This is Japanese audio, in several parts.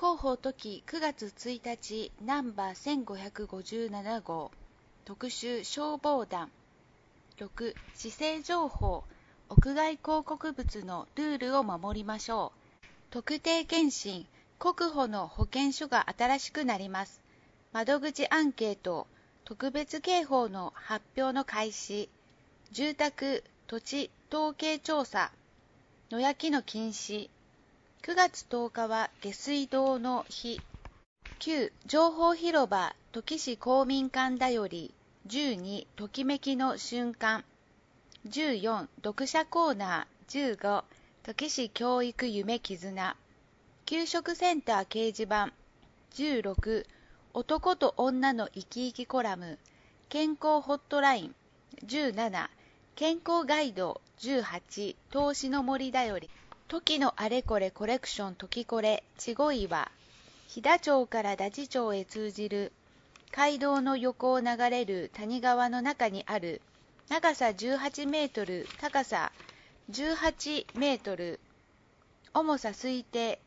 広報時9月1日ナンバー1557号特集消防団6市政情報屋外広告物のルールを守りましょう。特定健診国保の保険証が新しくなります。窓口アンケート特別警報の発表の開始。住宅土地統計調査野焼きの禁止。9月10日は下水道の日。9情報広場土岐市公民館だより。12ときめきの瞬間。14読者コーナー。15土岐市教育夢絆。給食センター掲示板。16男と女の生き生きコラム。健康ホットライン。17健康ガイド。18投資の森だより。時のあれこれコレクション時これちごいわ。飛騨町から太地町へ通じる街道の横を流れる谷川の中にある長さ18メートル高さ18メートル重さ推定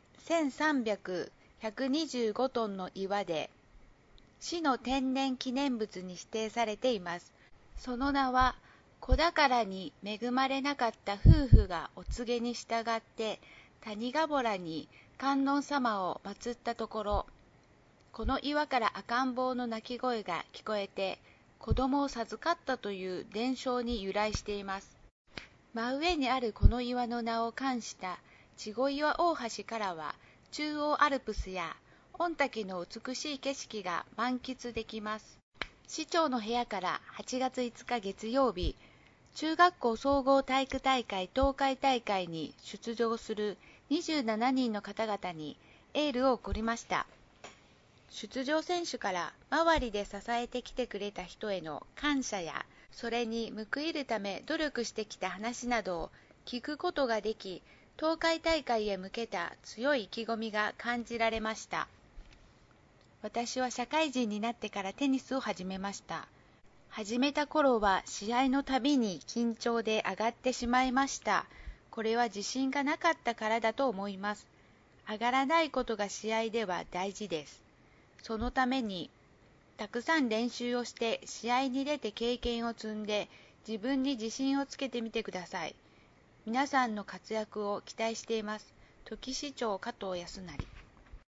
1300-125トンの岩で市の天然記念物に指定されています。その名は子宝に恵まれなかった夫婦がお告げに従って谷ヶ原に観音様を祀ったところ、この岩から赤ん坊の泣き声が聞こえて子供を授かったという伝承に由来しています。真上にあるこの岩の名を冠した稚児岩大橋からは中央アルプスや御嶽の美しい景色が満喫できます。市長の部屋から8月5日月曜日、中学校総合体育大会東海大会に出場する27人の方々にエールを送りました。出場選手から周りで支えてきてくれた人への感謝や、それに報いるため努力してきた話などを聞くことができ、東海大会へ向けた強い意気込みが感じられました。私は社会人になってからテニスを始めました。始めた頃は試合のたびに緊張で上がってしまいました。これは自信がなかったからだと思います。上がらないことが試合では大事です。そのためにたくさん練習をして試合に出て経験を積んで自分に自信をつけてみてください。皆さんの活躍を期待しています。土岐市長加藤康成。